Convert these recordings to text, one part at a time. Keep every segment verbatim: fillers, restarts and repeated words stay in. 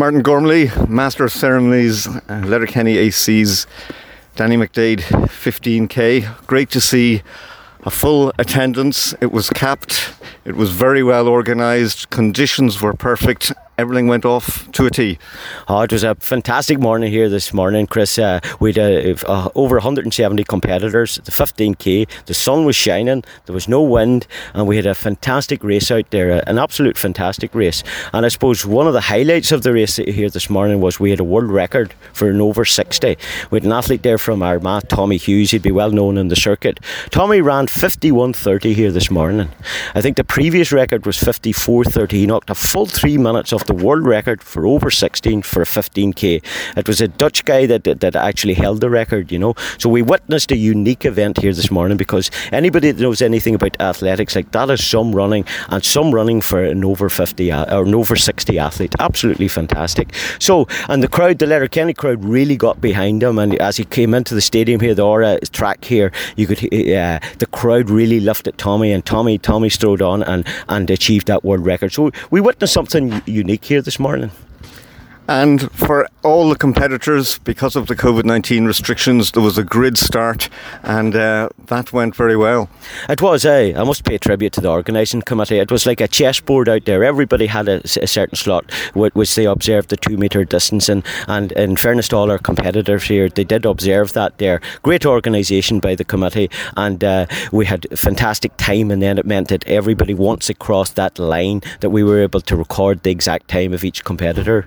Martin Gormley, Master of Ceremonies, uh, Letterkenny A C's Danny McDaid, fifteen K. Great to see a full attendance. It was capped. It was very well organised. Conditions were perfect. Everything went off to a T. Oh, it was a fantastic morning here this morning, Chris. Uh, we had uh, uh, over one hundred seventy competitors. The fifteen K, the sun was shining, there was no wind, and we had a fantastic race out there, an absolute fantastic race. And I suppose one of the highlights of the race here this morning was we had a world record for an over sixty. We had an athlete there from Armagh, Tommy Hughes. He'd be well known in the circuit. Tommy ran fifty-one thirty here this morning. I think the previous record was fifty-four thirty. He knocked a full three minutes off the world record for over sixteen for a fifteen K. It was a Dutch guy that, that that actually held the record, you know. So we witnessed a unique event here this morning, because anybody that knows anything about athletics, like, that is some running, and some running for an over fifty or an over sixty athlete. Absolutely fantastic. So, and the crowd, the Letterkenny crowd, really got behind him, and as he came into the stadium here, the Aura track here, you could uh, the crowd really lifted Tommy, and Tommy Tommy strode on and and achieved that world record. So we witnessed something unique here this morning. And for all the competitors, because of the COVID nineteen restrictions, there was a grid start, and uh, that went very well. It was, eh? I must pay tribute to the organising committee. It was like a chessboard out there. Everybody had a, a certain slot which they observed the two metre distance, and, and in fairness to all our competitors here, they did observe that there. Great organisation by the committee, and uh, we had fantastic time, and then it meant that everybody, once it crossed that line, that we were able to record the exact time of each competitor.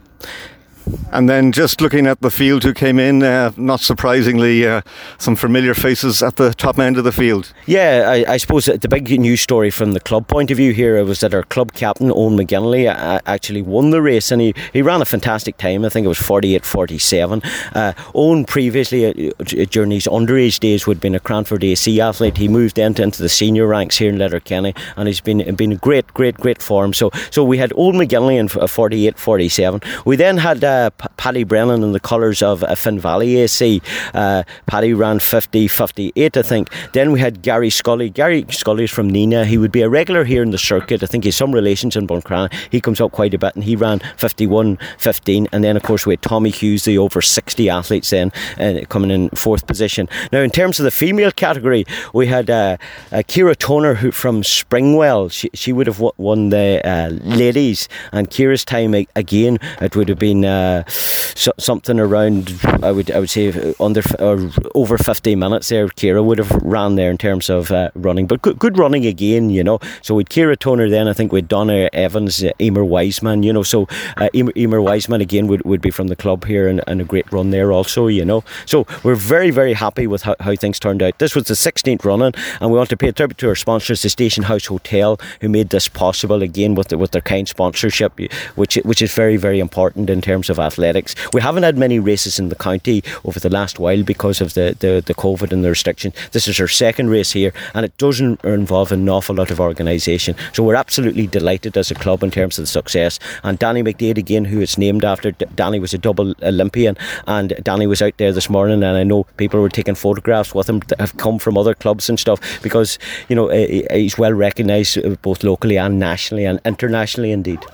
And then just looking at the field who came in, uh, not surprisingly, uh, some familiar faces at the top end of the field. Yeah, I, I suppose the big news story from the club point of view here was that our club captain, Owen McGinley, uh, actually won the race, and he, he ran a fantastic time. I think it was forty-eight forty-seven. Uh, Owen previously, uh, during his underage days, would have been a Cranford A C athlete. He moved into, into the senior ranks here in Letterkenny, and he's been been a great, great, great form. So, so we had Owen McGinley in forty-eight forty-seven. We then had uh, Uh, P- Paddy Brennan in the colours of uh, Finn Valley A C. Uh, Paddy ran fifty fifty-eight, I think. Then we had Gary Scully. Gary Scully is from Nina. He would be a regular here in the circuit. I think he's some relations in Buncrana. He comes up quite a bit, and he ran fifty-one fifteen. And then, of course, we had Tommy Hughes, the over sixty athletes, then uh, coming in fourth position. Now, in terms of the female category, we had uh, uh, Ciara Toner, who from Springwell. She, she would have won the uh, ladies, and Ciara's time again, it would have been uh, Uh, so, something around, I would I would say under or over fifty minutes there. Ciara would have ran there in terms of uh, running, but good, good running again, you know. So with Ciara Toner, then I think with Donna Evans, uh, Emer Wiseman, you know. So uh, Emer, Emer Wiseman again would, would be from the club here, and, and a great run there also, you know. So we're very very happy with how, how things turned out. This was the sixteenth running, and we want to pay a tribute to our sponsors, the Station House Hotel, who made this possible again with the, with their kind sponsorship, which which is very very important in terms of athletics. We haven't had many races in the county over the last while because of the, the, the COVID and the restrictions. This is our second race here, and it doesn't involve an awful lot of organisation. So we're absolutely delighted as a club in terms of the success. And Danny McDaid again, who it's named after. Danny was a double Olympian, and Danny was out there this morning, and I know people were taking photographs with him that have come from other clubs and stuff, because, you know, he's well recognised both locally and nationally and internationally indeed.